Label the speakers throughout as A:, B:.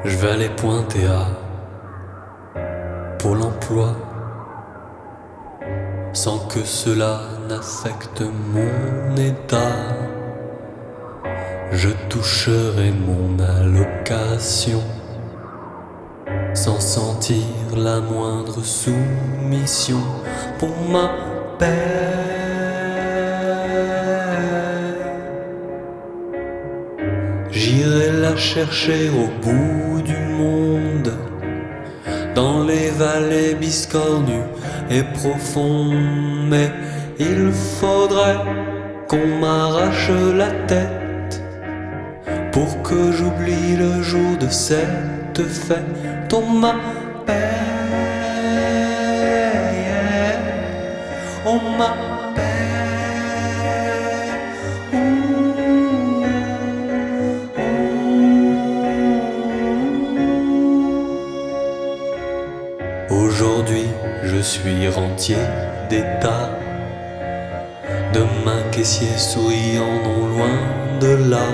A: Je vais aller pointer à Pôle emploi sans que cela n'affecte mon état. Je toucherai mon allocation sans sentir la moindre soumission pour ma paix. J'irai la chercher au bout du monde, dans les vallées biscornues et profondes. Mais il faudrait qu'on m'arrache la tête pour que j'oublie le jour de cette fête. On m'appelle, on m'appelle. Aujourd'hui, je suis rentier d'État, demain caissier souriant non loin de là.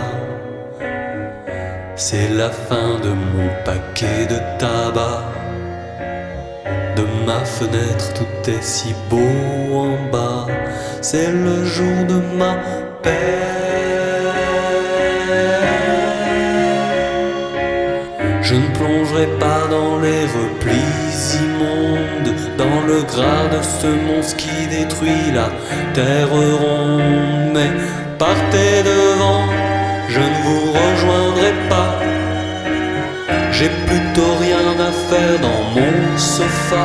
A: C'est la fin de mon paquet de tabac. De ma fenêtre, tout est si beau en bas. C'est le jour de ma paix. Je ne plongerai pas dans les replis immondes, dans le gras de ce monstre qui détruit la terre ronde. Mais partez devant, je ne vous rejoindrai pas. J'ai plutôt rien à faire dans mon sofa.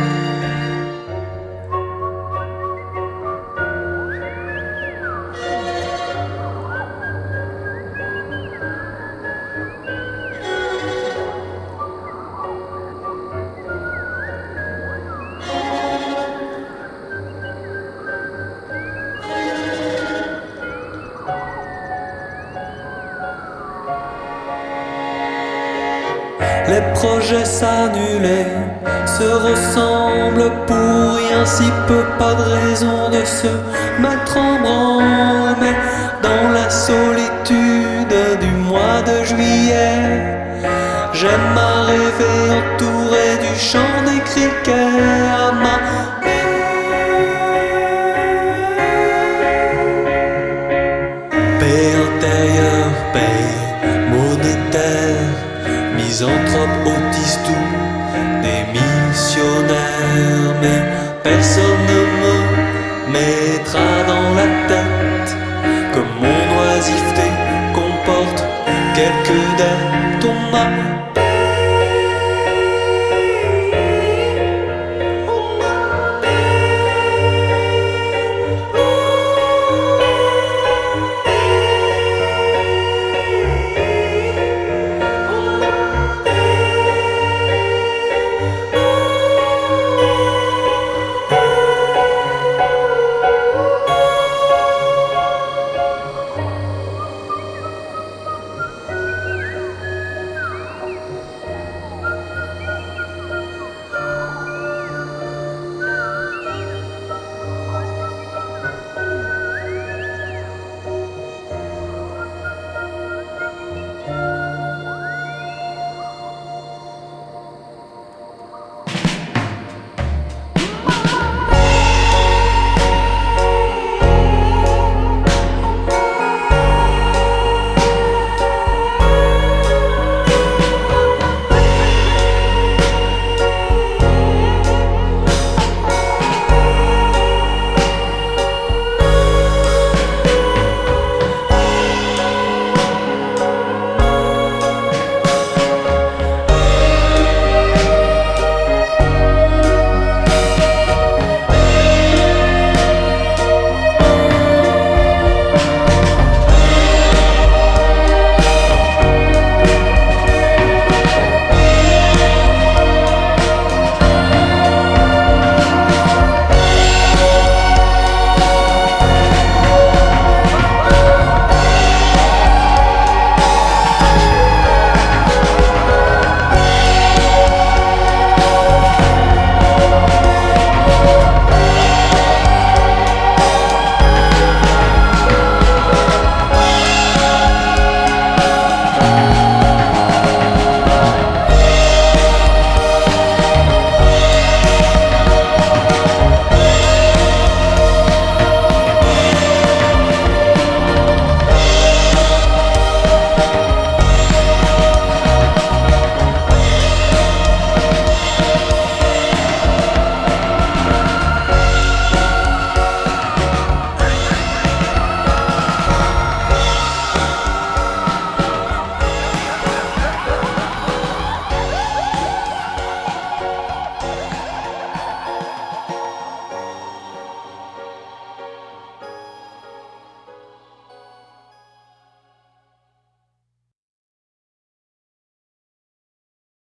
A: Les projets s'annulaient, se ressemblent pour rien, si peu, pas de raison de se mettre en branle. Mais dans la solitude du mois de juillet, j'aime à rêver entouré du chant des criquets. À ma paix intérieure, paix monétaire, misanthrope, autiste ou des missionnaires. Mais personne